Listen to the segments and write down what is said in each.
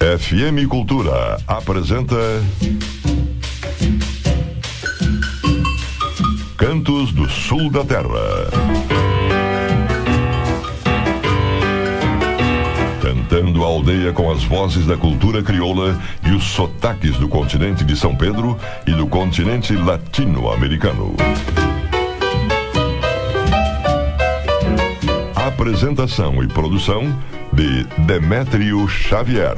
FM Cultura apresenta Cantos do Sul da Terra. Cantando a aldeia com as vozes da cultura crioula e os sotaques do continente de São Pedro e do continente latino-americano. Apresentação e produção de Demétrio Xavier.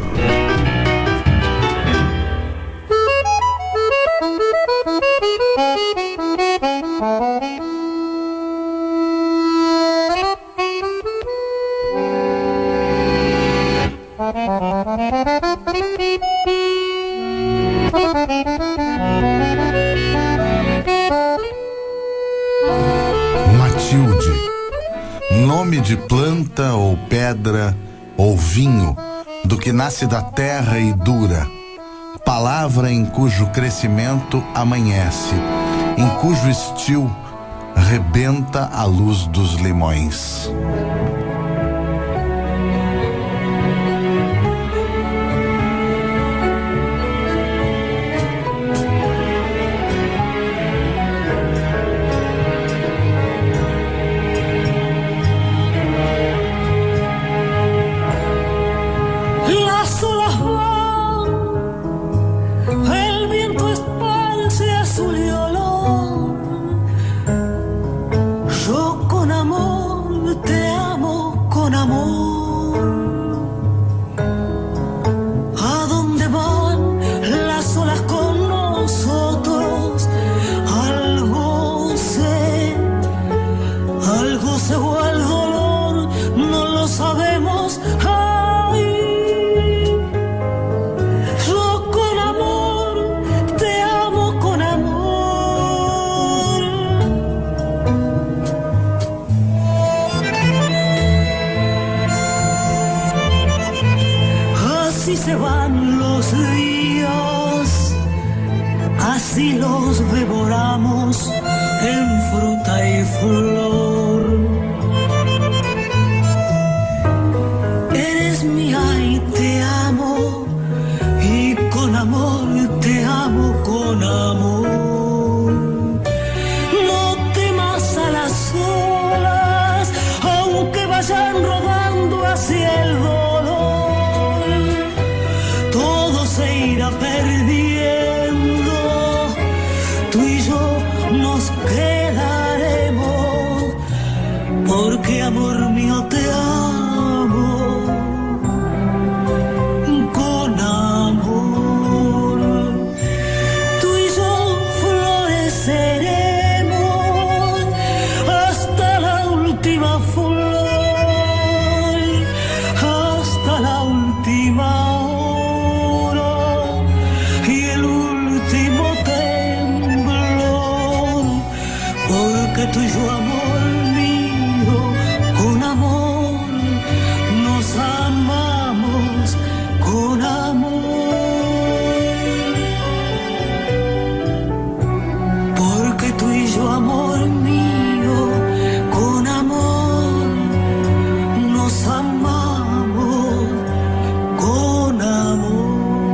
Matilde, nome de planta ou pedra ou vinho, do que nasce da terra e dura, palavra em cujo crescimento amanhece, em cujo estio rebenta a luz dos limões. Se van los días, así los devoramos en fruta y flor. Eres mía y te amo, y con amor te amo con amor. No temas a las olas, aunque vayan rodando hacia el dolor. Se irá perdiendo, tú y yo nos quedaremos, porque amor mío te amo con amor. Tú y yo floreceremos hasta la última flor, hasta la última. Tú y yo, amor mío, con amor, nos amamos con amor. Porque tú y yo, amor mío, con amor, nos amamos con amor.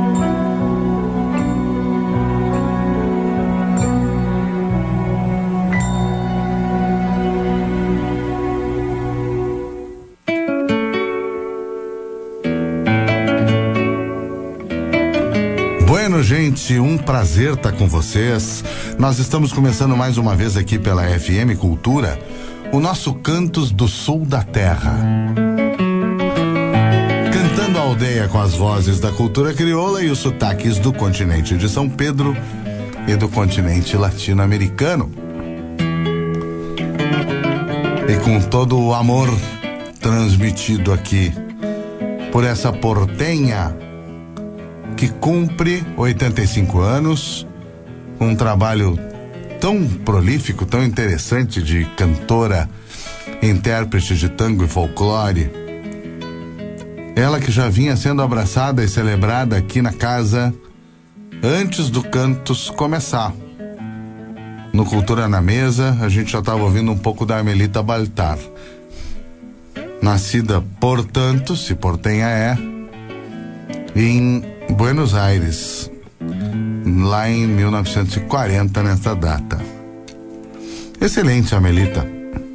Bueno, gente, um prazer estar com vocês. Nós estamos começando mais uma vez aqui pela FM Cultura, o nosso Cantos do Sul da Terra. Cantando a aldeia com as vozes da cultura crioula e os sotaques do continente de São Pedro e do continente latino-americano. E com todo o amor transmitido aqui por essa portenha que cumpre 85 anos, um trabalho tão prolífico, tão interessante de cantora, intérprete de tango e folclore. Ela que já vinha sendo abraçada e celebrada aqui na casa antes do Cantos começar. No Cultura na Mesa, a gente já estava ouvindo um pouco da Amelita Baltar. Nascida, portanto, se Portenha é, em Buenos Aires, lá em 1940, nessa data. Excelente, Amelita.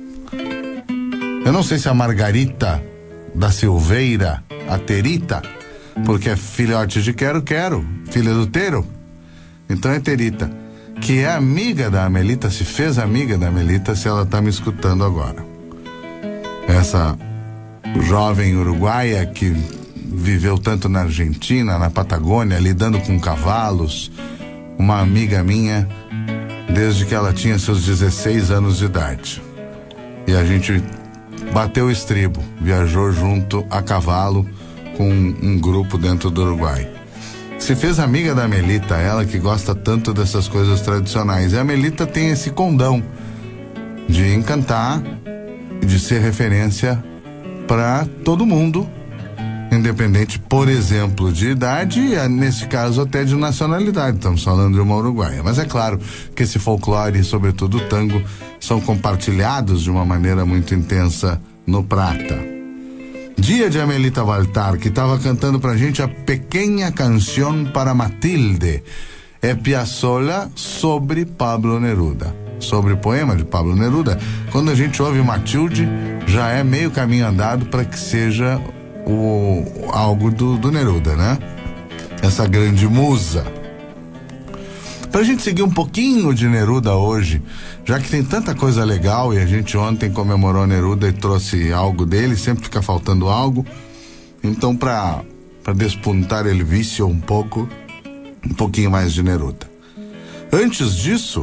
Eu não sei se a Margarita da Silveira, a Terita, porque é filhote de Quero-Quero, filha do Teiro, então é Terita, que é amiga da Amelita, se fez amiga da Amelita, se ela está me escutando agora. Essa jovem uruguaia que viveu tanto na Argentina, na Patagônia, lidando com cavalos, uma amiga minha desde que ela tinha seus 16 anos de idade. E a gente bateu o estribo, viajou junto a cavalo com um grupo dentro do Uruguai. Se fez amiga da Amelita, ela que gosta tanto dessas coisas tradicionais. E a Amelita tem esse condão de encantar, de ser referência para todo mundo, independente, por exemplo, de idade e, nesse caso, até de nacionalidade. Estamos falando de uma uruguaia. Mas é claro que esse folclore, sobretudo o tango, são compartilhados de uma maneira muito intensa no Prata. Dia de Amelita Baltar, que estava cantando pra gente a Pequena Canção para Matilde. É Piazzolla sobre Pablo Neruda. Sobre o poema de Pablo Neruda. Quando a gente ouve Matilde, já é meio caminho andado para que seja algo do Neruda, né? Essa grande musa. Pra gente seguir um pouquinho de Neruda hoje, já que tem tanta coisa legal e a gente ontem comemorou Neruda e trouxe algo dele, sempre fica faltando algo. Então, pra despuntar ele vício um pouquinho mais de Neruda. Antes disso,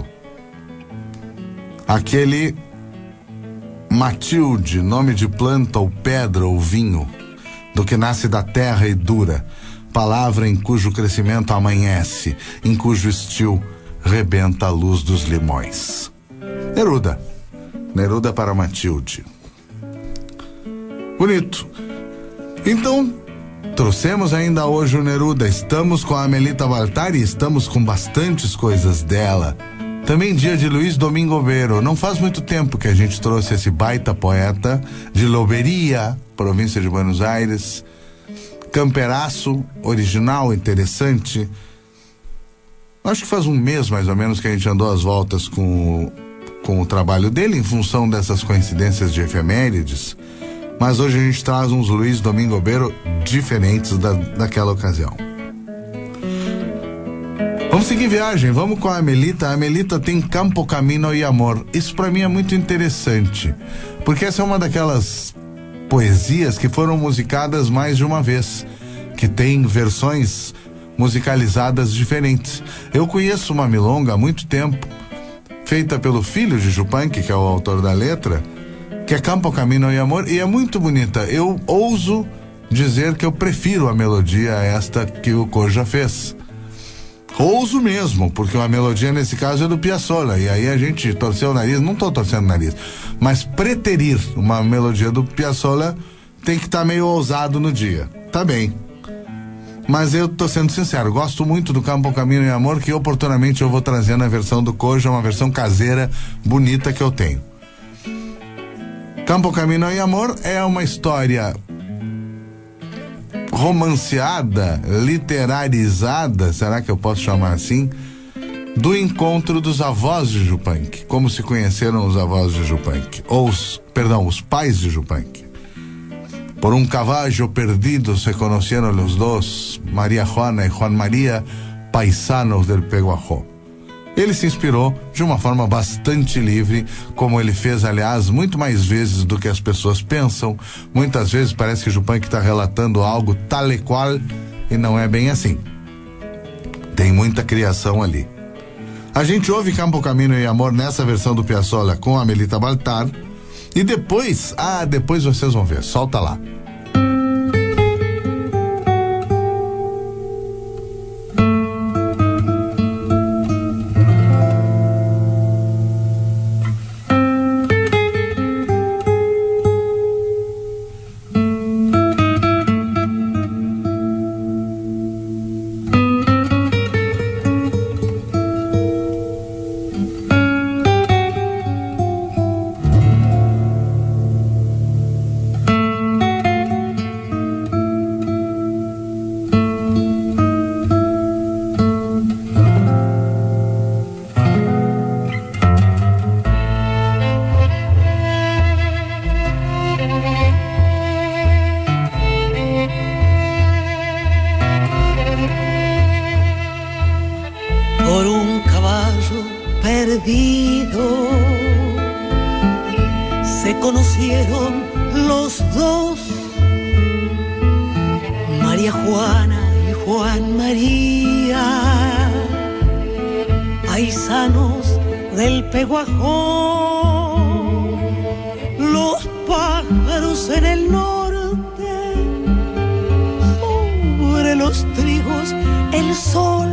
aquele Matilde, nome de planta ou pedra ou vinho, do que nasce da terra e dura, palavra em cujo crescimento amanhece, em cujo estio rebenta a luz dos limões. Neruda para Matilde. Bonito. Então, trouxemos ainda hoje o Neruda, estamos com a Amelita Baltar e estamos com bastantes coisas dela. Também dia de Luiz Domingo Vero. Não faz muito tempo que a gente trouxe esse baita poeta de Loberia, província de Buenos Aires. Camperaço, original, interessante. Acho que faz um mês mais ou menos que a gente andou às voltas com o trabalho dele, em função dessas coincidências de efemérides. Mas hoje a gente traz uns Luiz Domingo Vero diferentes daquela ocasião. Vamos seguir viagem, vamos com a Amelita. A Amelita tem Campo, Camino e Amor. Isso pra mim é muito interessante, porque essa é uma daquelas poesias que foram musicadas mais de uma vez, que tem versões musicalizadas diferentes. Eu conheço uma milonga há muito tempo, feita pelo filho de Yupanqui, que é o autor da letra, que é Campo, Camino e Amor, e é muito bonita. Eu ouso dizer que eu prefiro a melodia a esta que o Koja fez. Ouso mesmo, porque a melodia nesse caso é do Piazzolla, e aí a gente torceu o nariz, não tô torcendo o nariz, mas preterir uma melodia do Piazzolla tem que estar meio ousado no dia, tá bem. Mas eu tô sendo sincero, gosto muito do Campo, Caminho e Amor, que oportunamente eu vou trazer na versão do Koja, uma versão caseira, bonita que eu tenho. Campo, Caminho e Amor é uma história romanceada, literalizada, será que eu posso chamar assim, do encontro dos avós de Yupanqui, como se conheceram os avós de Yupanqui, os pais de Yupanqui. Por um caballo perdido se conheceram os dois, Maria Juana e Juan Maria, paisanos del Peguajó. Ele se inspirou de uma forma bastante livre, como ele fez, aliás, muito mais vezes do que as pessoas pensam. Muitas vezes parece que Yupanqui está relatando algo tal e qual, e não é bem assim. Tem muita criação ali. A gente ouve Campo, Caminho e Amor nessa versão do Piazzolla com a Amelita Baltar, e depois vocês vão ver, solta lá. conocieron los dos, María Juana y Juan María, paisanos del Peguajón. Los pájaros en el norte, sobre los trigos el sol,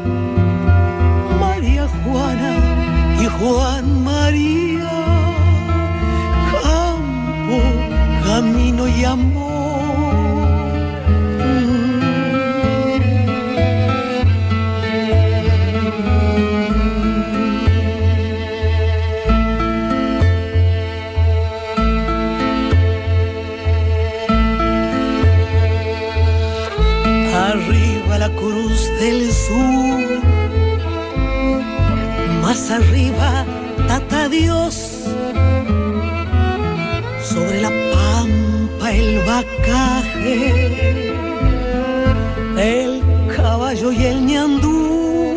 María Juana y Juan María, campo, camino y amor. Arriba la cruz del sur, más arriba Tata Dios, sobre la pampa el bacaje, el caballo y el ñandú,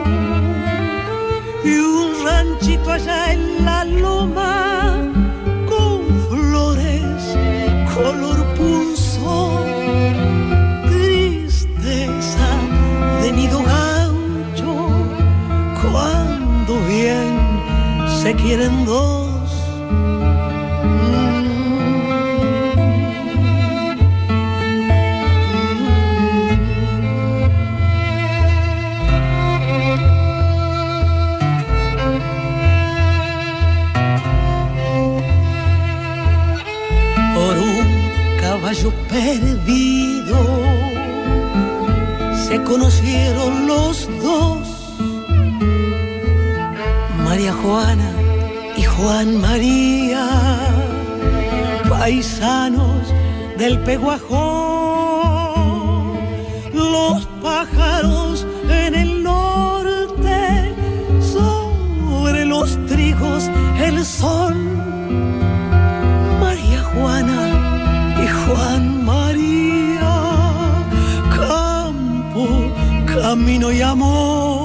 y un ranchito allá en la loma con flores color punzón, tristeza de nido gaucho cuando bien se quieren dos. Por un caballo perdido se conocieron los dos, María Juana y Juan María, paisanos del Peguajón. Los pájaros en el norte, sobre los trigos el sol, María Juana y Juan María, campo, camino y amor.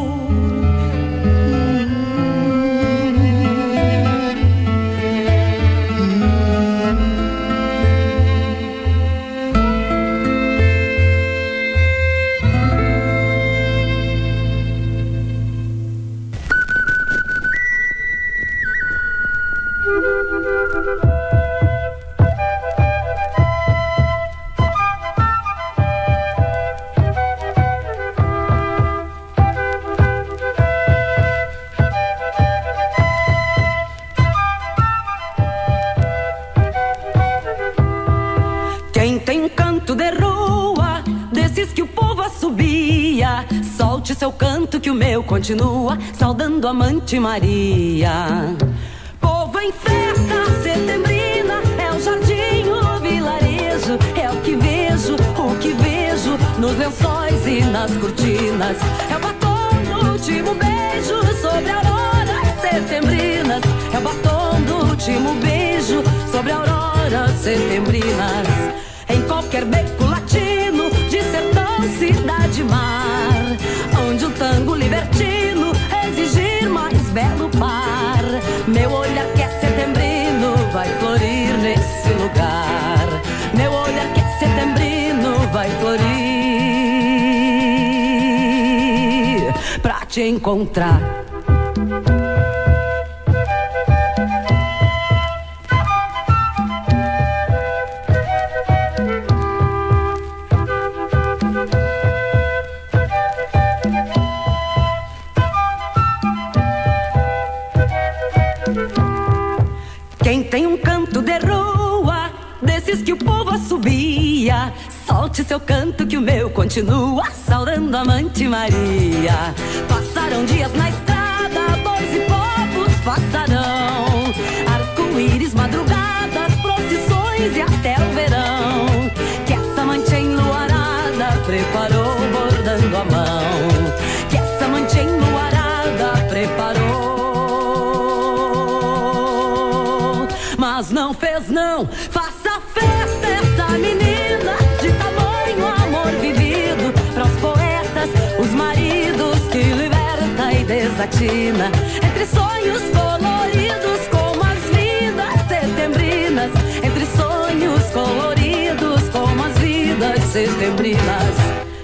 Solte seu canto que o meu continua, saudando a amante Maria. Povo em festa setembrina, é o jardim, o vilarejo, é o que vejo nos lençóis e nas cortinas. É o batom do último beijo sobre auroras setembrinas. É o batom do último beijo sobre auroras setembrinas. Em qualquer beco latino, de sertão, cidade, mar, onde o tango libertino exigir mais belo par. Meu olhar que é setembrino vai florir nesse lugar. Meu olhar que é setembrino vai florir pra te encontrar. Quem tem um canto de rua, desses que o povo assobia, solte seu canto que o meu continua, saudando a amante Maria. Passaram dias na estrada, bois e povos passarão, arco-íris, madrugadas, procissões e até o verão, que essa amante enluarada preparou bordando a mão, que essa amante enluarada preparou. Mas não fez não, faça festa essa menina, de tamanho amor vivido, pros poetas, os maridos, que liberta e desatina, entre sonhos coloridos como as vidas setembrinas. setembrinas.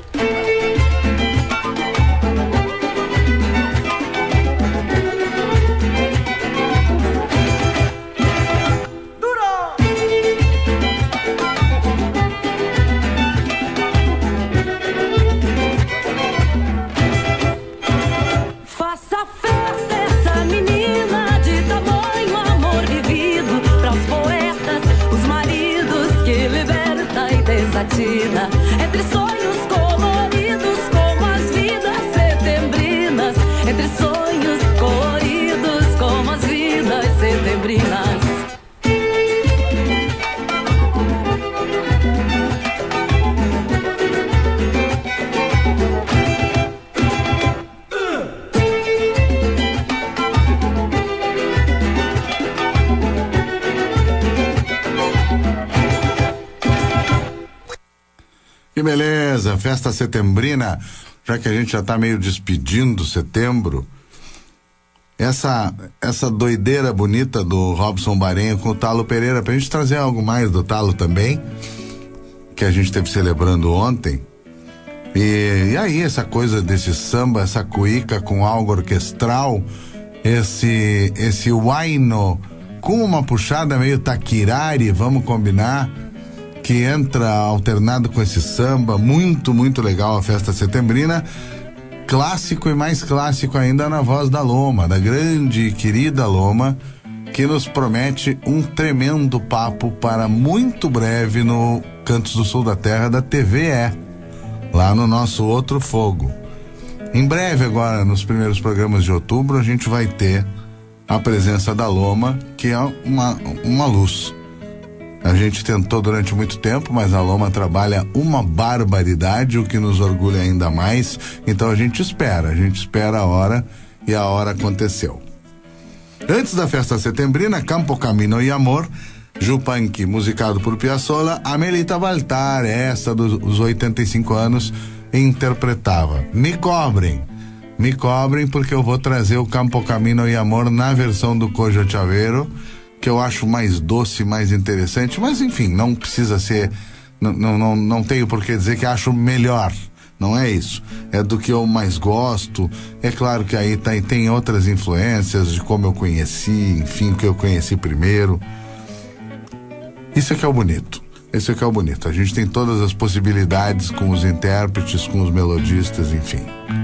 Entre sonhos coloridos como as vidas setembrinas, entre sonhos coloridos como as vidas setembrinas. Que beleza, festa setembrina, já que a gente já tá meio despedindo setembro. Essa doideira bonita do Robson Barenho com o Talo Pereira, pra gente trazer algo mais do Talo também, que a gente esteve celebrando ontem. E aí, essa coisa desse samba, essa cuíca com algo orquestral, esse huayno com uma puxada meio taquirari, vamos combinar, que entra alternado com esse samba, muito, muito legal a festa setembrina, clássico e mais clássico ainda na voz da Loma, da grande e querida Loma, que nos promete um tremendo papo para muito breve no Cantos do Sul da Terra da TVE, lá no nosso Outro Fogo. Em breve agora, nos primeiros programas de outubro, a gente vai ter a presença da Loma, que é uma luz. A gente tentou durante muito tempo, mas a Loma trabalha uma barbaridade, o que nos orgulha ainda mais. Então a gente espera a hora, e a hora aconteceu. Antes da festa setembrina, Campo Camino e Amor, Jupanqui, musicado por Piazzolla, a Melita Baltar, essa dos 85 anos, interpretava. Me cobrem porque eu vou trazer o Campo Camino e Amor na versão do Cojo Chaveiro, que eu acho mais doce, mais interessante, mas enfim, não precisa ser, não tenho por que dizer que acho melhor, não é isso, é do que eu mais gosto. É claro que aí tem outras influências de como eu conheci, enfim, que eu conheci primeiro. Isso é que é o bonito, a gente tem todas as possibilidades com os intérpretes, com os melodistas, enfim.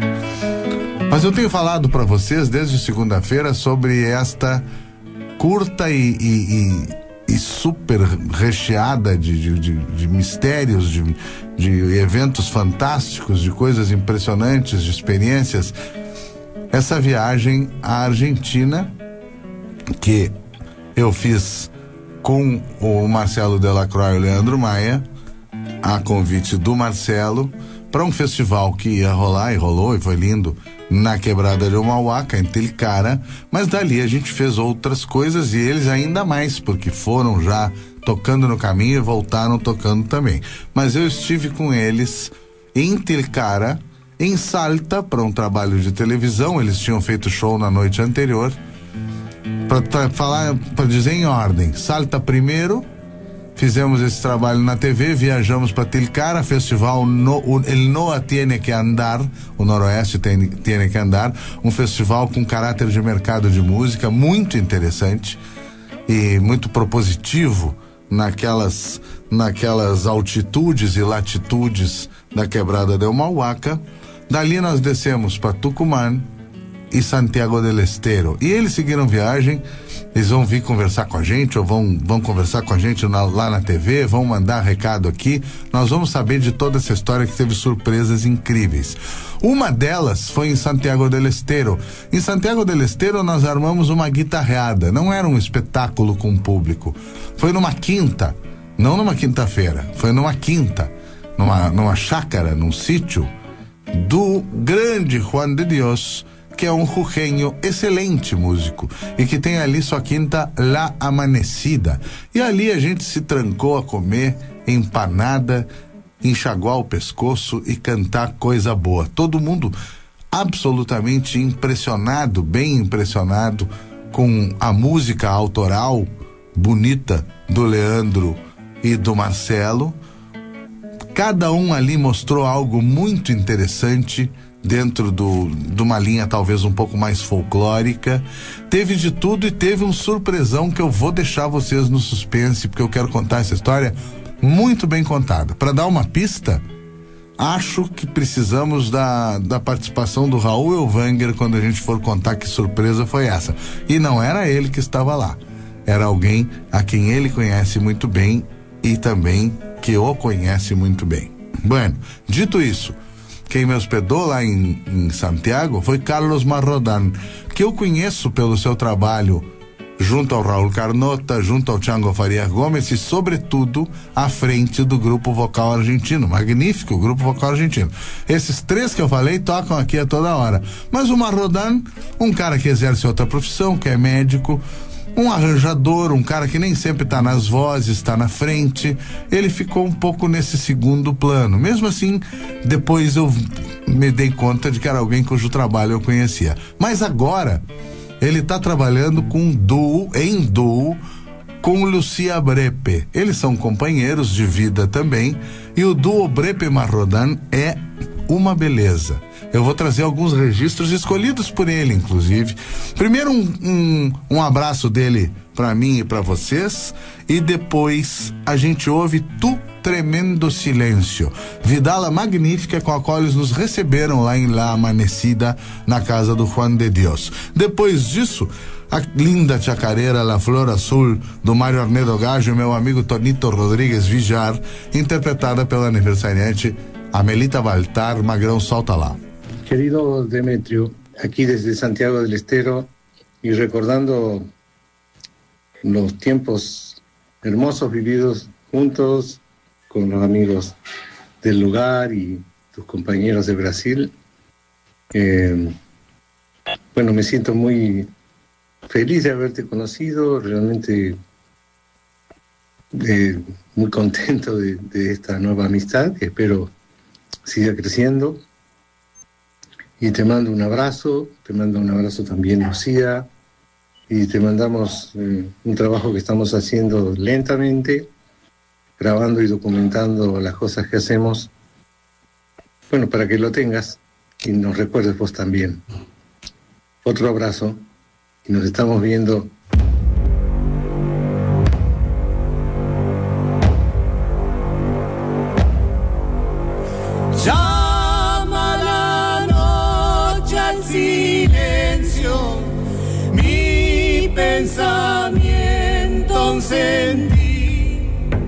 Mas eu tenho falado para vocês desde segunda-feira sobre esta curta e super recheada de mistérios, de eventos fantásticos, de coisas impressionantes, de experiências. Essa viagem à Argentina, que eu fiz com o Marcelo Delacroix e o Leandro Maia, a convite do Marcelo, para um festival que ia rolar, e rolou, e foi lindo, na Quebrada de Mauaca, em Tilcara, mas dali a gente fez outras coisas, e eles ainda mais, porque foram já tocando no caminho e voltaram tocando também. Mas eu estive com eles em Tilcara, em Salta, para um trabalho de televisão. Eles tinham feito show na noite anterior. Para dizer em ordem, Salta primeiro, fizemos esse trabalho na TV, viajamos para Tilcara, festival El Noa Tiene que Andar, o Noroeste Tiene que Andar, um festival com caráter de mercado de música muito interessante e muito propositivo naquelas altitudes e latitudes da Quebrada del Mauaca. Dali nós descemos para Tucumã e Santiago del Estero, e eles seguiram viagem. Eles vão vir conversar com a gente, ou vão conversar com a gente lá na TV, vão mandar recado aqui. Nós vamos saber de toda essa história, que teve surpresas incríveis. Uma delas foi em Santiago del Estero. Em Santiago del Estero nós armamos uma guitarreada, não era um espetáculo com público. Foi numa quinta, não numa quinta-feira, foi numa quinta, numa chácara, num sítio do grande Juan de Dios, que é um jujeño excelente músico e que tem ali sua quinta La Amanecida. E ali a gente se trancou a comer empanada, enxaguar o pescoço e cantar coisa boa. Todo mundo absolutamente impressionado, bem impressionado com a música autoral bonita do Leandro e do Marcelo. Cada um ali mostrou algo muito interessante dentro de uma linha talvez um pouco mais folclórica. Teve de tudo e teve um surpresão que eu vou deixar vocês no suspense, porque eu quero contar essa história muito bem contada. Para dar uma pista, acho que precisamos da participação do Raul Elvanger quando a gente for contar que surpresa foi essa. E não era ele que estava lá, era alguém a quem ele conhece muito bem e também que o conhece muito bem. Bueno, dito isso, quem me hospedou lá em Santiago foi Carlos Marrodan, que eu conheço pelo seu trabalho junto ao Raul Carnota, junto ao Chango Farias Gomes e, sobretudo, à frente do Grupo Vocal Argentino. Magnífico Grupo Vocal Argentino. Esses três que eu falei tocam aqui a toda hora. Mas o Marrodan, um cara que exerce outra profissão, que é médico, um arranjador, um cara que nem sempre está nas vozes, está na frente, ele ficou um pouco nesse segundo plano. Mesmo assim, depois eu me dei conta de que era alguém cujo trabalho eu conhecia. Mas agora, ele está trabalhando em duo com Lucia Brepe. Eles são companheiros de vida também, e o duo Brepe Marrodan é uma beleza. Eu vou trazer alguns registros escolhidos por ele, inclusive. Primeiro um abraço dele para mim e para vocês, e depois a gente ouve Tu Tremendo Silêncio, vidala magnífica com a qual eles nos receberam lá em La Amanecida, na casa do Juan de Dios. Depois disso, a linda chacareira La Flor Azul, do Mário Arnedo Gajo e meu amigo Tonito Rodrigues Villar, interpretada pela aniversariante Amelita Baltar. Magrão, solta lá. Querido Demetrio, aquí desde Santiago del Estero y recordando los tiempos hermosos vividos juntos con los amigos del lugar y tus compañeros de Brasil. Bueno, me siento muy feliz de haberte conocido, realmente muy contento de esta nueva amistad que espero siga creciendo. Y te mando un abrazo también, Lucía, y te mandamos un trabajo que estamos haciendo lentamente, grabando y documentando las cosas que hacemos, bueno, para que lo tengas y nos recuerdes vos también. Otro abrazo y nos estamos viendo. Silencio, mi pensamiento encendí.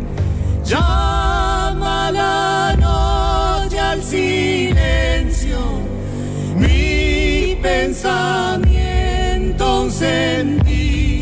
Llama la noche al silencio, mi pensamiento encendí.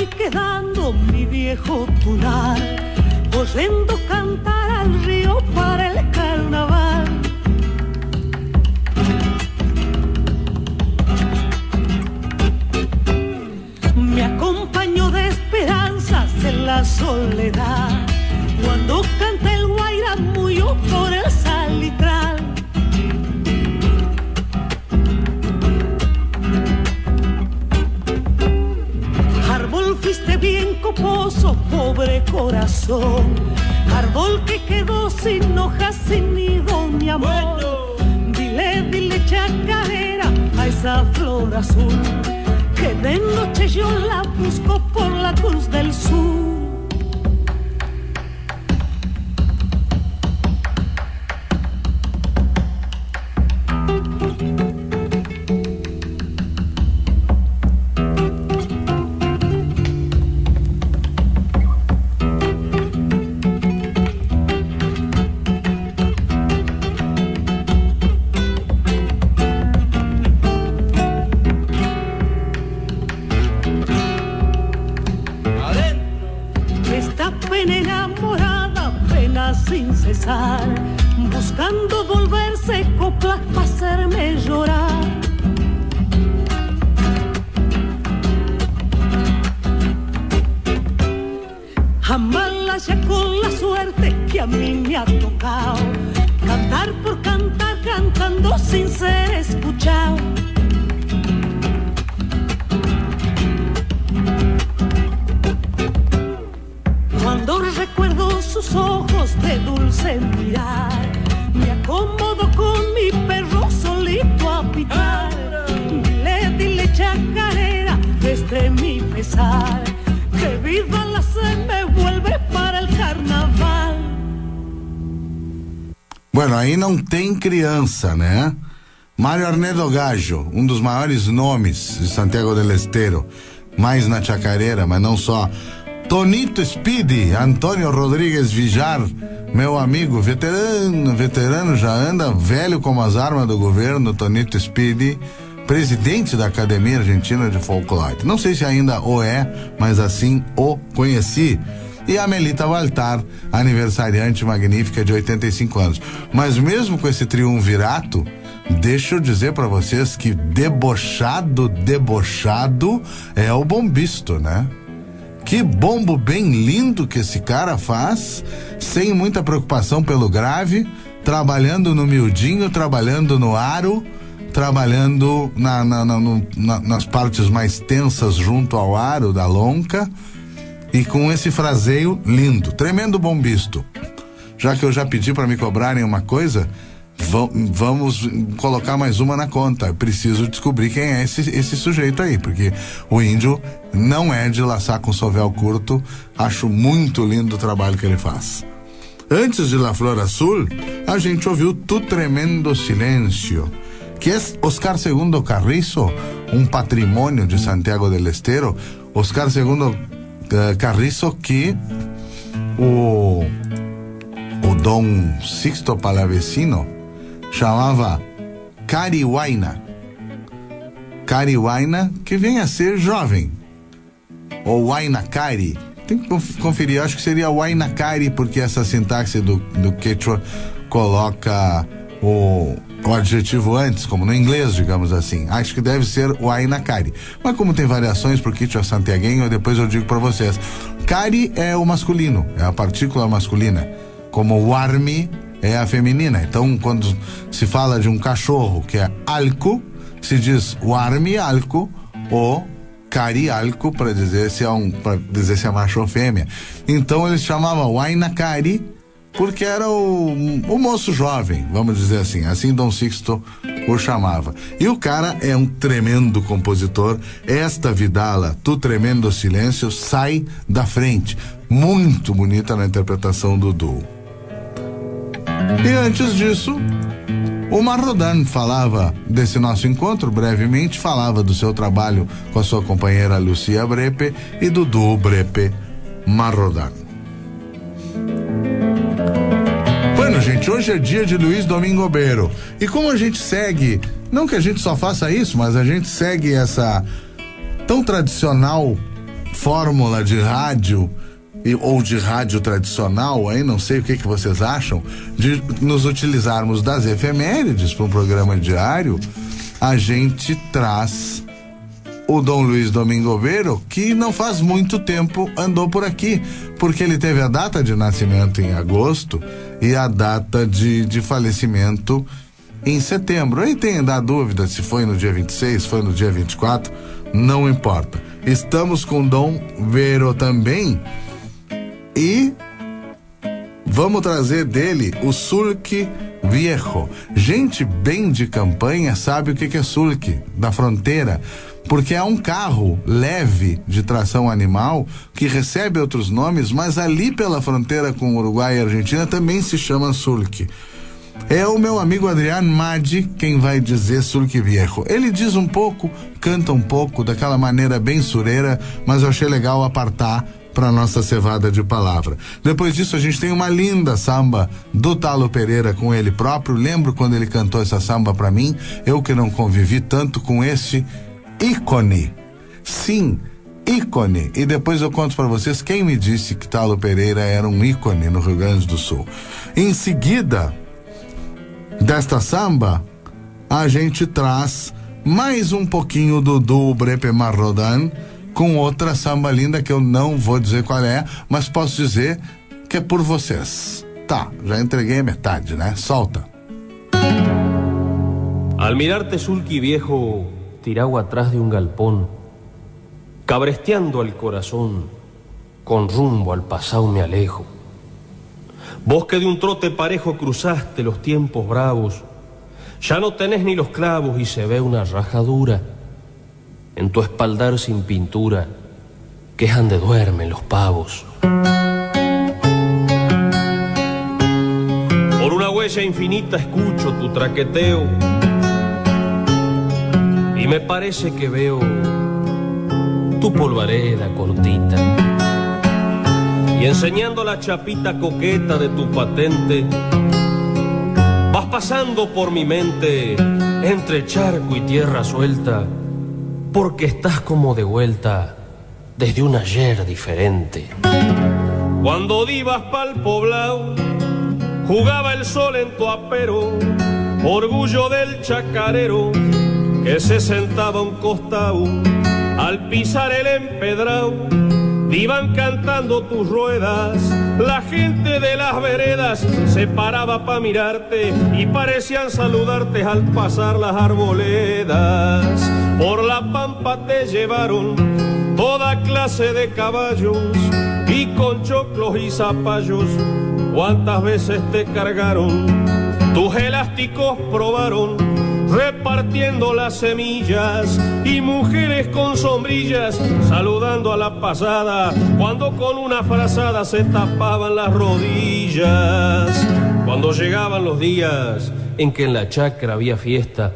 voy quedando mi viejo tunar, oyendo cantar al río para el carnaval. Me acompaño de esperanzas en la soledad, cuando canta el guairamullo por el salitral. Árbol fuiste bien coposo, pobre corazón, árbol que quedó sin hojas, sin nido, mi amor. Dile, dile chacarera a esa flor azul, que de noche yo la busco por la cruz del sur. Buscando volverse coplas para hacerme llorar. Amarla ya con la suerte que a mí me ha tocado, cantar por cantar, cantando sin ser escuchado. Cuando recuerdo sus ojos de dulce mirar, me acomodo con mi perro solito a pitar. Dile, dile chacarera, desde mi pesar, que viva la se me vuelve para el carnaval. Bueno, aí não tem criança, né? Mário Arnedo Gajo, um dos maiores nomes de Santiago del Estero, mais na chacareira, mas não só. Tonito Speedy, Antônio Rodrigues Vijar, meu amigo, veterano, já anda velho como as armas do governo. Tonito Speedy, presidente da Academia Argentina de Folclore. Não sei se ainda o é, mas assim o conheci. E a Melita Valtar, aniversariante magnífica de 85 anos. Mas mesmo com esse triunvirato, deixa eu dizer pra vocês que debochado é o bombisto, né? Que bombo bem lindo que esse cara faz, sem muita preocupação pelo grave, trabalhando no miudinho, trabalhando no aro, trabalhando nas partes mais tensas junto ao aro da lonca, e com esse fraseio lindo, tremendo bombisto. Já que eu já pedi para me cobrarem uma coisa, vamos colocar mais uma na conta. Eu preciso descobrir quem é esse sujeito aí, porque o índio não é de laçar com sovel curto. Acho muito lindo o trabalho que ele faz. Antes de La Flor Azul, a gente ouviu Tu Tremendo Silêncio, que é Oscar II Carrizo, um patrimônio de Santiago del Estero. Oscar II Carrizo, que o Dom Sixto Palavecino chamava Carihuayna, que vem a ser jovem, ou Huayna-Cari. Tem que conferir, acho que seria Huayna-Cari, porque essa sintaxe do quechua coloca o adjetivo antes, como no inglês, digamos assim. Acho que deve ser Huayna-Cari, mas como tem variações pro quechua santiaguenho, depois eu digo para vocês. Cari é o masculino, é a partícula masculina, como Warmi é a feminina. Então, quando se fala de um cachorro que é alco, se diz Warmi alco ou Cari alco, para dizer se é macho ou fêmea. Então eles chamavam Huayna-Cari porque era o moço jovem, vamos dizer assim Dom Sixto o chamava. E o cara é um tremendo compositor. Esta vidala, Tu Tremendo Silêncio, sai da frente. Muito bonita na interpretação do duo. E antes disso, o Marrodan falava desse nosso encontro brevemente, falava do seu trabalho com a sua companheira Lucia Brepe e do duo Brepe Marrodan. Bueno, gente, hoje é dia de Luiz Domingo Beiro. E como a gente segue, não que a gente só faça isso, mas a gente segue essa tão tradicional fórmula de rádio ou de rádio tradicional, aí não sei o que vocês acham, de nos utilizarmos das efemérides para um programa diário. A gente traz o Dom Luiz Domingo Vero, que não faz muito tempo andou por aqui, porque ele teve a data de nascimento em agosto e a data de falecimento em setembro. Aí tem da dúvida se foi no dia 26, se foi no dia 24, não importa. Estamos com Dom Vero também e vamos trazer dele o sulky viejo. Gente bem de campanha sabe o que é sulky, da fronteira, porque é um carro leve de tração animal que recebe outros nomes, mas ali pela fronteira com o Uruguai e a Argentina também se chama sulky. É o meu amigo Adriano Maggi quem vai dizer sulky viejo. Ele diz um pouco, canta um pouco, daquela maneira bem sureira, mas eu achei legal apartar para nossa cevada de palavra. Depois disso a gente tem uma linda samba do Talo Pereira com ele próprio. Lembro quando ele cantou essa samba para mim, eu que não convivi tanto com esse ícone. Sim, ícone. E depois eu conto para vocês quem me disse que Talo Pereira era um ícone no Rio Grande do Sul. Em seguida desta samba, a gente traz mais um pouquinho do Brepemar Rodan com outra samba linda que eu não vou dizer qual é, mas posso dizer que é por vocês. Tá, já entreguei a metade, né? Solta. Al mirarte, sulky viejo, tirado atrás de un galpón, cabresteando al corazón, con rumbo al pasado me alejo. Vos que de un trote parejo cruzaste los tiempos bravos, ya no tenés ni los clavos y se ve una rajadura en tu espaldar sin pintura, que es donde duermen los pavos. Por una huella infinita escucho tu traqueteo y me parece que veo tu polvareda cortita. Y enseñando la chapita coqueta de tu patente, vas pasando por mi mente entre charco y tierra suelta, porque estás como de vuelta desde un ayer diferente. Cuando divas pa'l poblao, jugaba el sol en tu apero, orgullo del chacarero que se sentaba a un costado al pisar el empedrado. Iban cantando tus ruedas, la gente de las veredas se paraba pa' mirarte y parecían saludarte al pasar las arboledas. Por la pampa te llevaron toda clase de caballos y con choclos y zapallos cuántas veces te cargaron. Tus elásticos probaron repartiendo las semillas y mujeres con sombrillas saludando a la pasada cuando con una frazada se tapaban las rodillas. Cuando llegaban los días en que en la chacra había fiesta,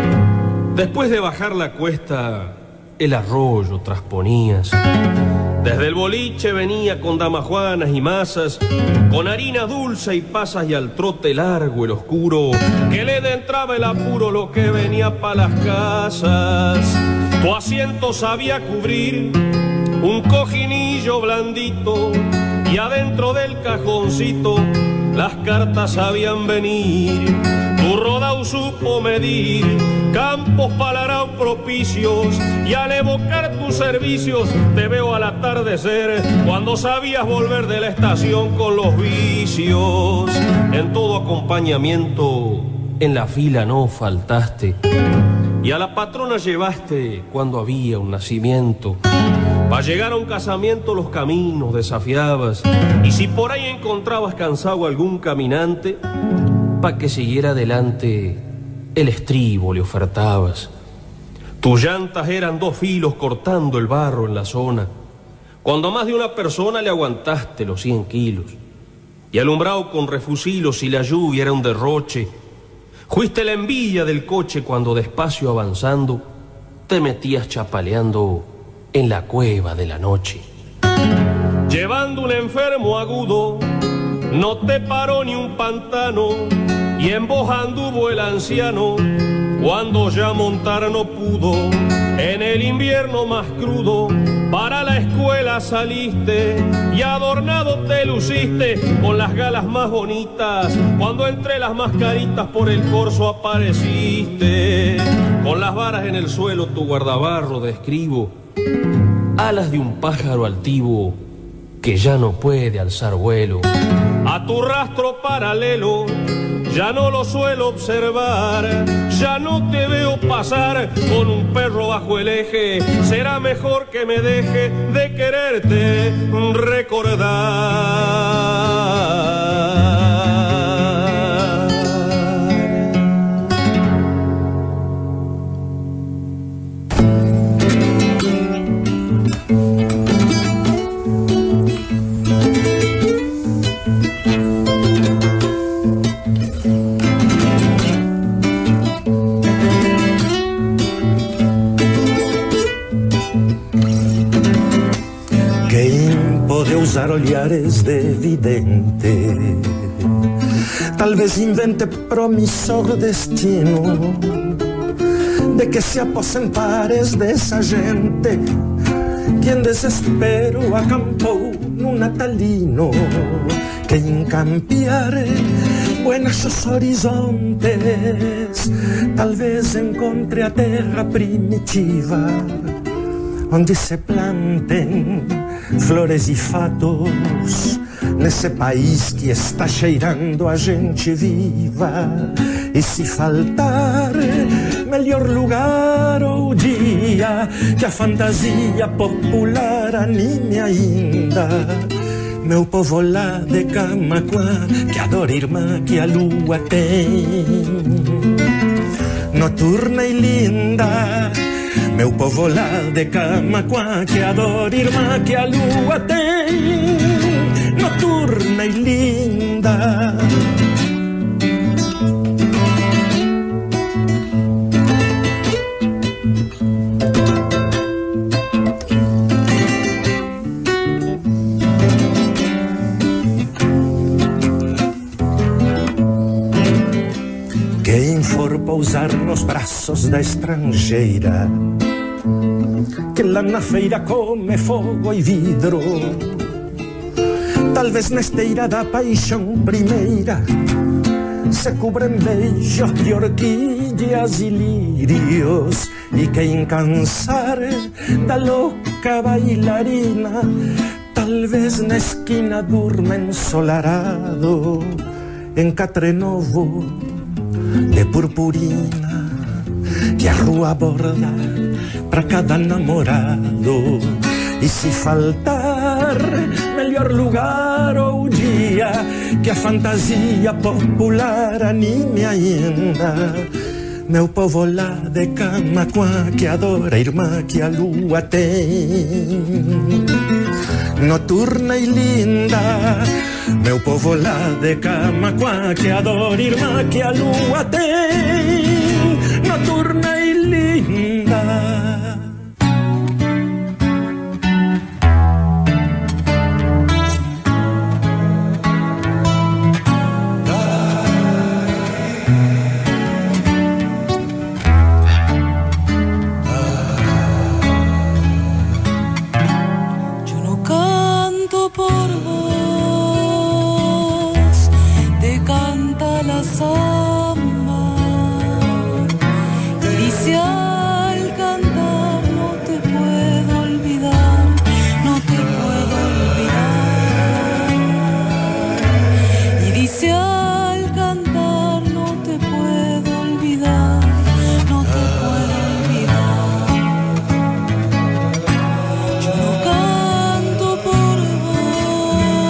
después de bajar la cuesta el arroyo trasponías. Desde el boliche venía con damajuanas y masas, con harina dulce y pasas y al trote largo el oscuro, que le entraba el apuro lo que venía pa' las casas. Tu asiento sabía cubrir un cojinillo blandito y adentro del cajoncito las cartas sabían venir. Tu rodao supo medir campos palaraos propicios y al evocar tus servicios te veo al atardecer cuando sabías volver de la estación con los vicios. En todo acompañamiento en la fila no faltaste y a la patrona llevaste cuando había un nacimiento. Pa' llegar a un casamiento los caminos desafiabas y si por ahí encontrabas cansado algún caminante, pa' que siguiera adelante el estribo le ofertabas. Tus llantas eran 2 filos cortando el barro en la zona, cuando a más de una persona le aguantaste los 100 kilos. Y alumbrado con refusilos si la lluvia era un derroche, fuiste la envidia del coche cuando despacio avanzando te metías chapaleando en la cueva de la noche. Llevando un enfermo agudo, no te paró ni un pantano, y en vos anduvo el anciano cuando ya montar no pudo. En el invierno más crudo Para la escuela saliste y adornado te luciste con las galas más bonitas. Cuando entre las mascaritas por el corso apareciste. Con las varas en el suelo tu guardabarro de escribo. Alas de un pájaro altivo que ya no puede alzar vuelo. A tu rastro paralelo ya no lo suelo observar, ya no te veo pasar con un perro bajo el eje. Será mejor que me deje de quererte recordar. Usar olhares de vidente, talvez invente promissor destino de que se aposentares dessa gente que em desespero acampou no natalino, que encampiar buenos horizontes talvez encontre a terra primitiva onde se plantem flores e fatos, nesse país que está cheirando a gente viva. E se faltar melhor lugar ou dia que a fantasia popular anime ainda, meu povo lá de Camaquã, que adora irmã que a lua tem, noturna e linda. Meu povo lá de Camaquã, que adora irmã que a lua tem, noturna e linda. Quem for pousar nos braços da estrangeira, que lá na feira come fogo e vidro, talvez na esteira da paixão primeira se cobrem beijos de orquídeas e lírios. E quem cansar da louca bailarina, talvez na esquina durma ensolarado em catre novo de purpurina que a rua aborda para cada namorado. E se faltar melhor lugar ou dia que a fantasia popular anime ainda, meu povo lá de Camaquã, que adora a irmã que a lua tem, noturna e linda. Meu povo lá de Camaquã, que adora a irmã que a lua tem, noturna e linda. Yo no canto por vos.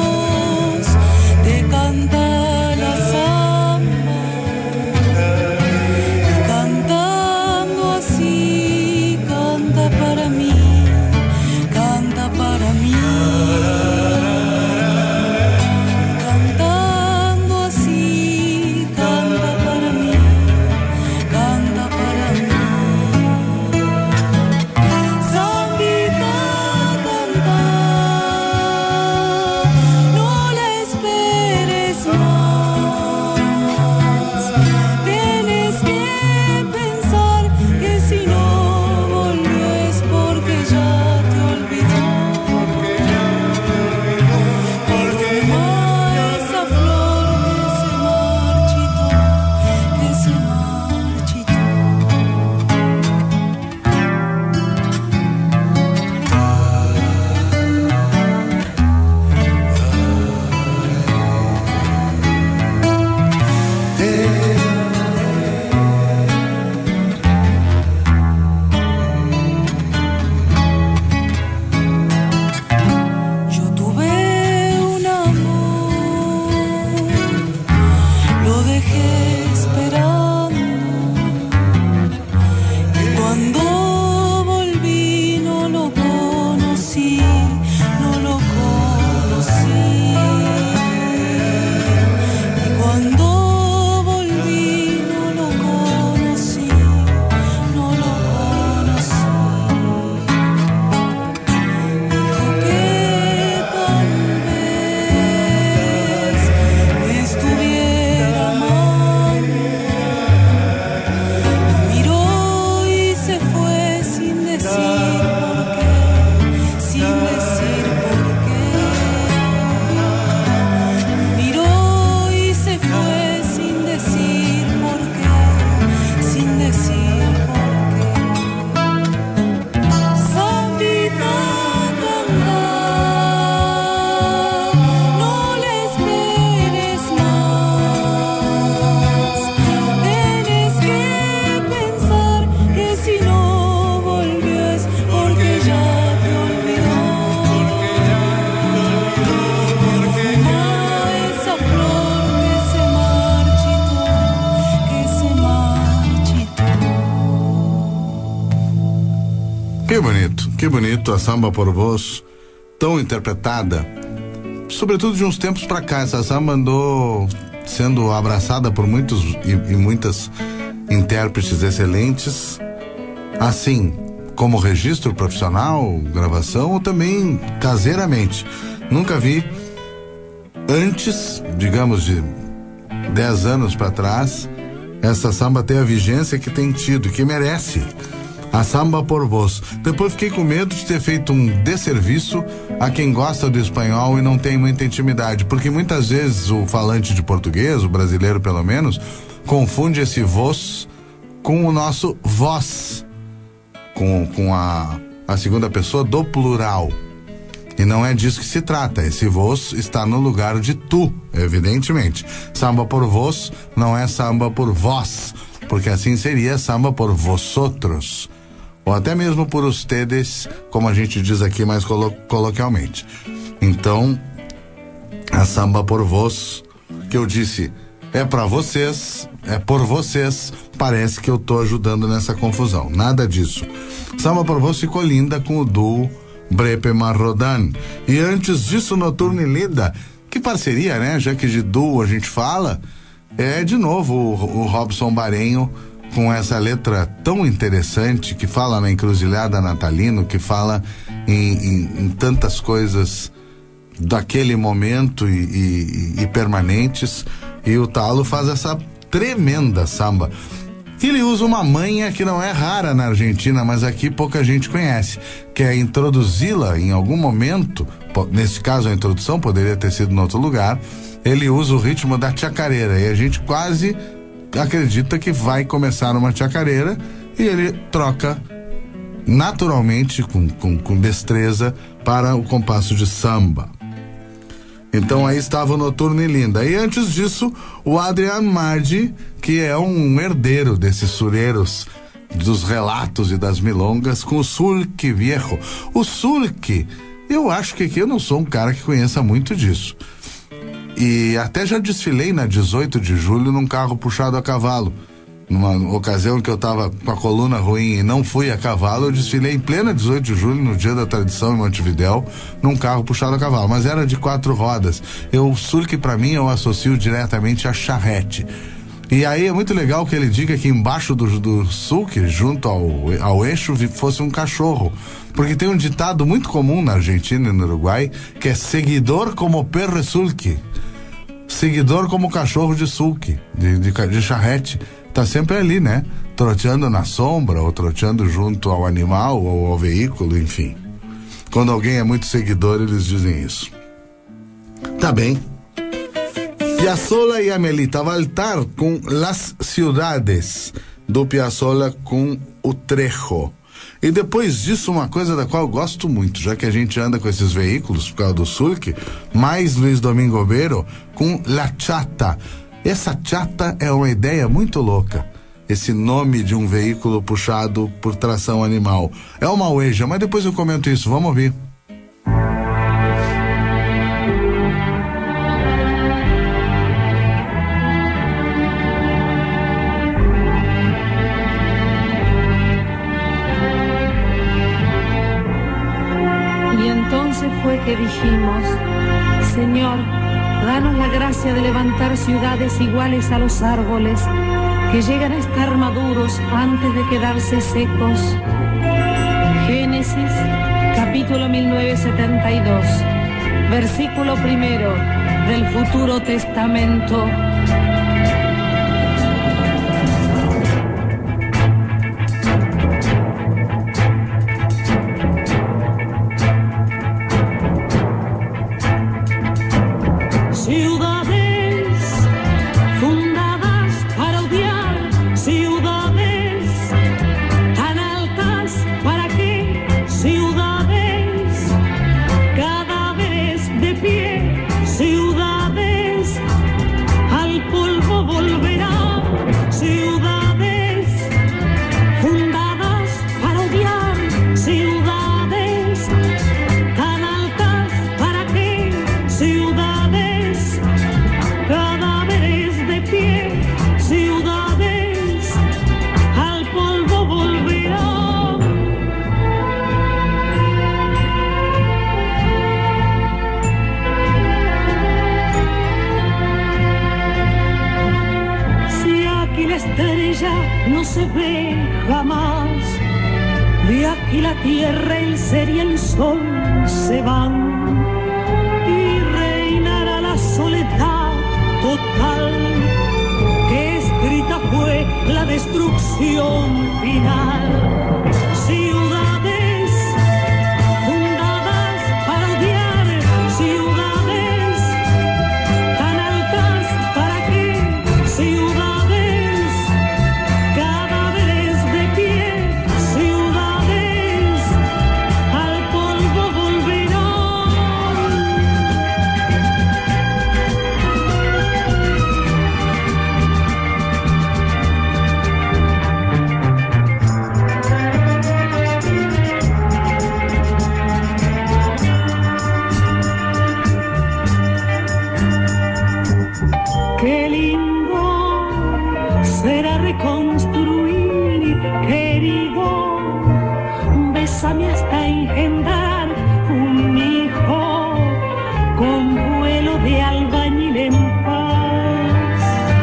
Que bonito a Samba por Vós, tão interpretada, sobretudo de uns tempos pra cá. Essa samba andou sendo abraçada por muitos e muitas intérpretes excelentes, assim como registro profissional, gravação ou também caseiramente. Nunca vi antes, digamos de 10 anos para trás, essa samba ter a vigência que tem tido, que merece. A Samba por Vós. Depois fiquei com medo de ter feito um desserviço a quem gosta do espanhol e não tem muita intimidade, porque muitas vezes o falante de português, o brasileiro pelo menos, confunde esse vós com o nosso vós, com a segunda pessoa do plural. E não é disso que se trata. Esse vós está no lugar de tu, evidentemente. Samba por vós não é samba por vós, porque assim seria samba por vosotros, ou até mesmo por ustedes, como a gente diz aqui mais coloquialmente. Então, a Samba por Vós, que eu disse, é pra vocês, é por vocês, parece que eu tô ajudando nessa confusão. Nada disso. Samba por Vós ficou linda com o duo Brepe Marrodan. E antes disso, Noturno e Linda. Que parceria, né? Já que de duo a gente fala, é de novo o Robson Barenho com essa letra tão interessante, que fala na encruzilhada natalino, que fala em tantas coisas daquele momento e permanentes. E o Talo faz essa tremenda samba. Ele usa uma manha que não é rara na Argentina, mas aqui pouca gente conhece, que é introduzi-la em algum momento. Nesse caso a introdução poderia ter sido em outro lugar. Ele usa o ritmo da chacareira e a gente quase acredita que vai começar uma chacareira, e ele troca naturalmente com destreza para o compasso de samba. Então aí estava o Noturno e Linda. E antes disso, o Adrian Mardi, que é um herdeiro desses sureiros dos relatos e das milongas, com o Sulky Viejo. O Sulky, eu acho que aqui eu não sou um cara que conheça muito disso. E até já desfilei na 18 de julho num carro puxado a cavalo. Numa ocasião que eu tava com a coluna ruim e não fui a cavalo, eu desfilei em plena 18 de julho, no dia da tradição em Montevidéu, num carro puxado a cavalo, mas era de 4 rodas. O Sulky, pra mim, eu associo diretamente a charrete. E aí é muito legal que ele diga que embaixo do sulky, junto ao eixo, fosse um cachorro. Porque tem um ditado muito comum na Argentina e no Uruguai, que é seguidor como perro sulky. Seguidor como cachorro de sulky, de charrete. Tá sempre ali, né? Troteando na sombra, ou troteando junto ao animal, ou ao veículo, enfim. Quando alguém é muito seguidor, eles dizem isso. Tá bem. Piazzolla e Amelita Baltar com Las Ciudades, do Piazzolla com o Trejo. E depois disso, uma coisa da qual eu gosto muito, já que a gente anda com esses veículos por causa do sulky, mais Luiz Domingo Beiro com La Chata. Essa chata é uma ideia muito louca. Esse nome de um veículo puxado por tração animal. É uma ueja, mas depois eu comento isso. Vamos ouvir. Y entonces fue que dijimos, Señor, danos la gracia de levantar ciudades iguales a los árboles, que llegan a estar maduros antes de quedarse secos. Génesis, capítulo 1972, versículo 1 del Futuro Testamento. Al se ve jamás. De aquí la tierra, el ser y el sol se van y reinará la soledad total, que escrita fue la destrucción final. Ciudades fundadas para odiar, ciudades tan altas para qué, ciudades cadáveres de pie, ciudades al polvo volverán. Qué lindo será reconstruir, querido, bésame hasta engendrar un hijo con vuelo de albañil en paz.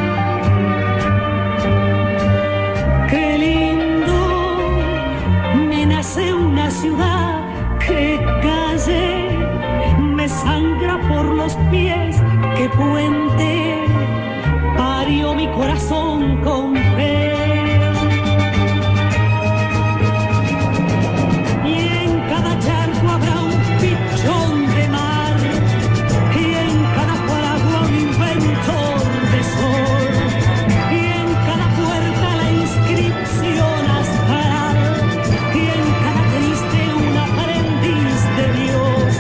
Qué lindo me nace una ciudad, que calle me sangra por los pies, que puente parió mi corazón con fe. Y en cada charco habrá un pichón de mar, y en cada paraguas un inventor de sol, y en cada puerta la inscripción astral, y en cada triste un aprendiz de Dios.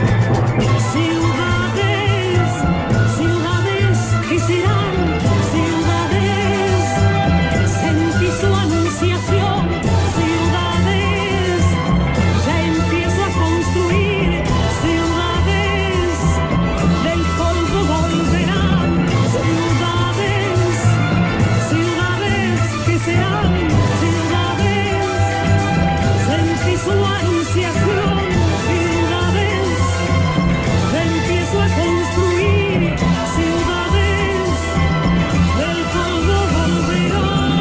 Ciudades, ciudades que serán ciudades, sentí su anunciación, ciudades, ya empiezo a construir, ciudades, del polvo volverán, ciudades, ciudades que serán ciudades, sentí su anunciación, ciudades, ya empiezo a construir, ciudades, del polvo volverán.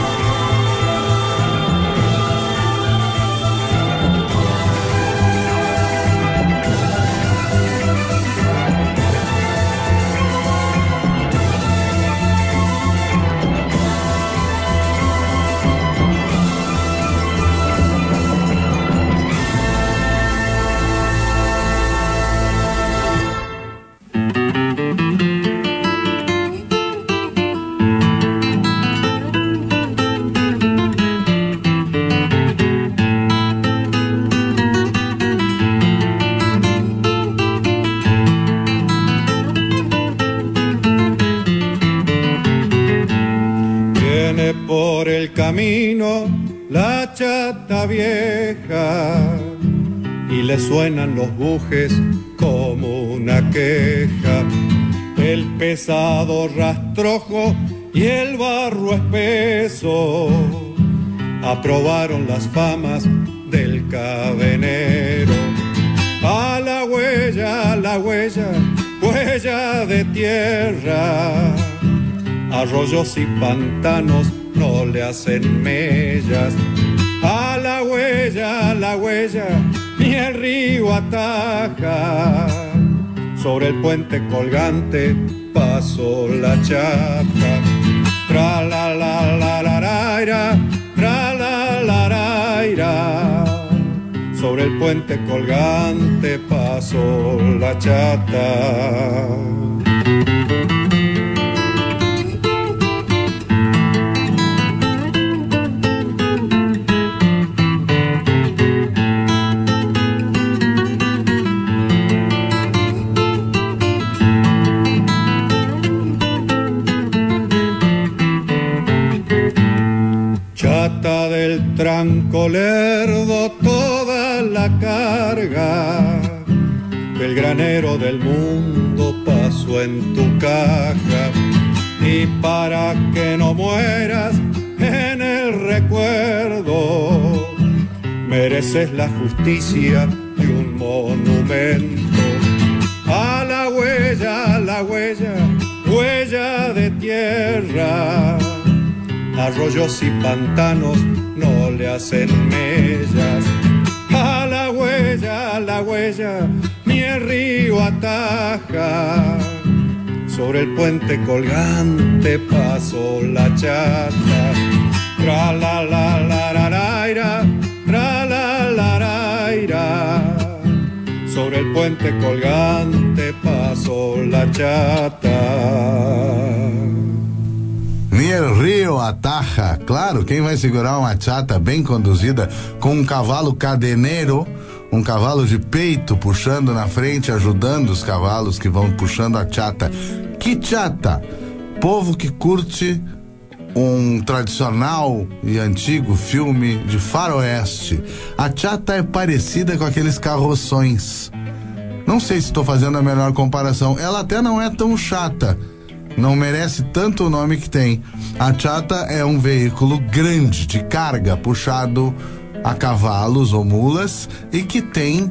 Viene por el camino la chata vieja y le suenan los bujes como una queja. El pesado rastrojo y el barro espeso aprobaron las famas del cadenero. A la huella, huella de tierra, arroyos y pantanos no le hacen mellas. A la huella, ni el río ataja. Sobre el puente colgante pasó la chata. Tra la la la la la, tra la la la. Sobre el puente colgante pasó la chata. Chata del tranco lerdo toda la carga, el granero del mundo pasó en tu caja. Y para que no mueras en el recuerdo, mereces la justicia de un monumento. A la huella, huella de tierra, arroyos y pantanos no le hacen mellas. A la huella, ni el río ataja. Sobre el puente colgante pasó la chata. Tra la la la la la, tra la la la. Sobre el puente colgante pasó la chata. Ni el río ataja. Claro, quem vai segurar uma chata bem conduzida com um cavalo cadeneiro, um cavalo de peito puxando na frente, ajudando os cavalos que vão puxando a chata. Que chata? Povo que curte um tradicional e antigo filme de faroeste. A chata é parecida com aqueles carroções. Não sei se estou fazendo a melhor comparação. Ela até não é tão chata. Não merece tanto o nome que tem. A chata é um veículo grande de carga puxado a cavalos ou mulas e que tem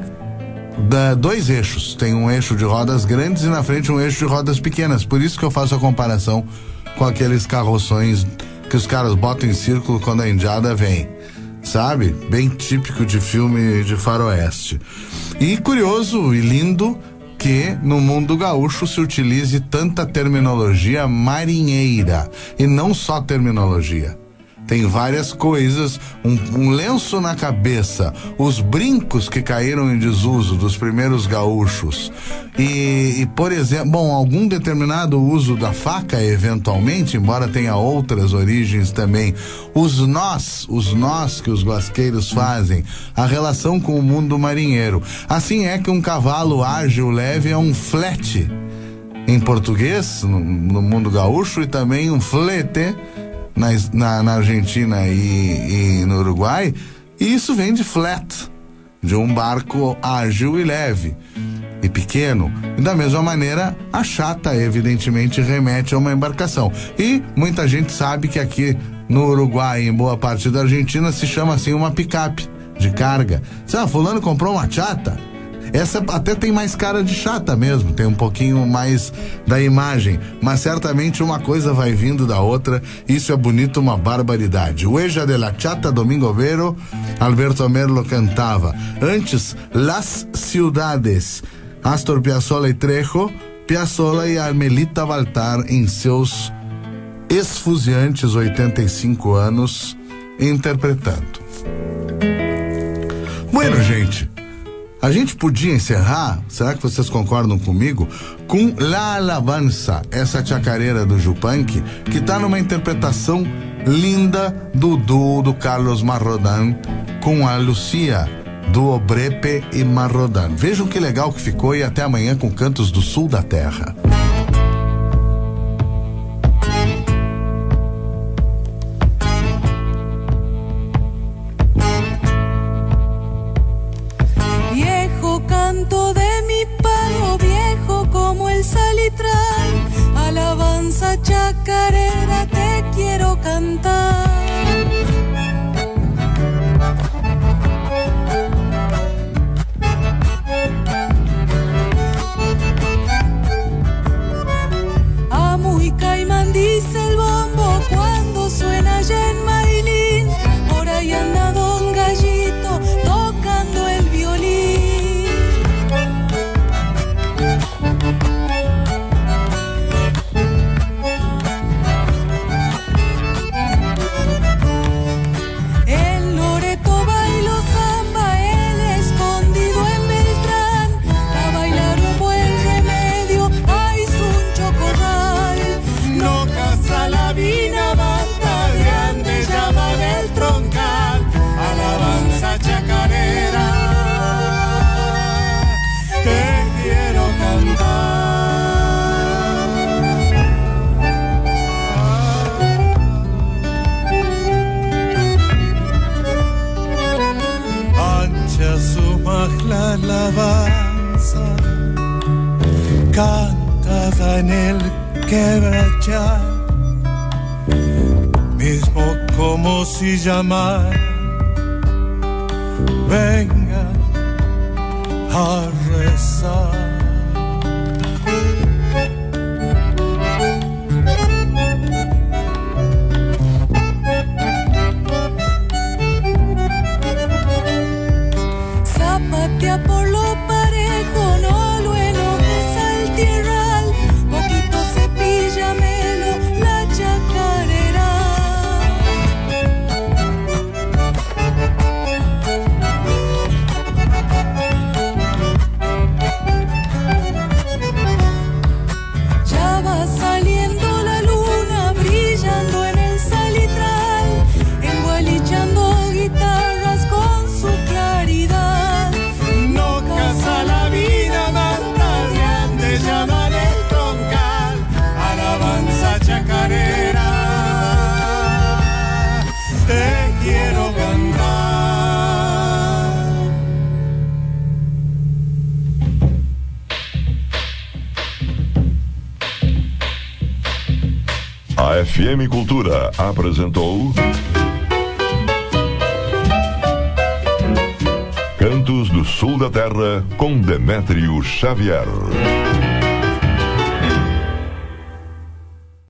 dois eixos. Tem um eixo de rodas grandes e na frente um eixo de rodas pequenas. Por isso que eu faço a comparação com aqueles carroções que os caras botam em círculo quando a indiada vem. Sabe? Bem típico de filme de faroeste. E curioso e lindo que no mundo gaúcho se utilize tanta terminologia marinheira. E não só terminologia. Tem várias coisas, um lenço na cabeça, os brincos que caíram em desuso dos primeiros gaúchos e por exemplo, bom, algum determinado uso da faca eventualmente, embora tenha outras origens também, os nós que os guasqueiros fazem, a relação com o mundo marinheiro. Assim é que um cavalo ágil, leve é um flete em português, no mundo gaúcho, e também um flete na Argentina e no Uruguai, e isso vem de flat, de um barco ágil e leve e pequeno. E da mesma maneira, a chata evidentemente remete a uma embarcação. E muita gente sabe que aqui no Uruguai e em boa parte da Argentina se chama assim uma picape de carga. Fulano comprou uma chata. Essa até tem mais cara de chata mesmo, tem um pouquinho mais da imagem, mas certamente uma coisa vai vindo da outra. Isso é bonito, uma barbaridade. Huella de la Chata, Domingo Vero, Alberto Merlo cantava. Antes, Las Ciudades, Astor Piazzolla e Trejo, Piazzolla e Armelita Baltar em seus esfuziantes 85 anos interpretando. Bueno, gente, a gente podia encerrar, será que vocês concordam comigo, com La Alabanza, essa chacareira do Yupanqui, que tá numa interpretação linda do duo do Carlos Marrodán com a Lucia, do Obrepe e Marrodán. Vejam que legal que ficou, e até amanhã com Cantos do Sul da Terra. Canto de mi pago viejo como el salitral, alabanza chacarera te quiero cantar. Amo y caimán dice el bombo cuando suena allá en Mailín, por ahí anda Don Gallito tocando el violín. La alabanza cantada en el quebrachal, mismo como si llamar, venga a rezar. FM Cultura apresentou Cantos do Sul da Terra com Demétrio Xavier.